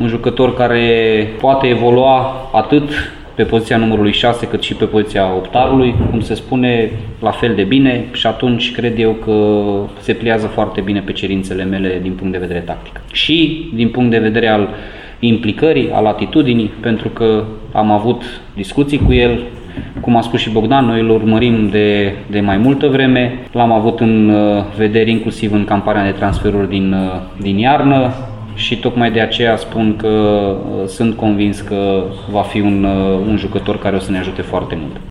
un jucător care poate evolua atât pe poziția numărului 6 cât și pe poziția optarului, cum se spune, la fel de bine și atunci cred eu că se pliază foarte bine pe cerințele mele din punct de vedere tactic. Și din punct de vedere al implicării, al atitudinii, pentru că am avut discuții cu el, cum a spus și Bogdan, noi îl urmărim de mai multă vreme, l-am avut în vedere inclusiv în campania de transferuri din iarnă și tocmai de aceea spun că sunt convins că va fi un jucător care o să ne ajute foarte mult.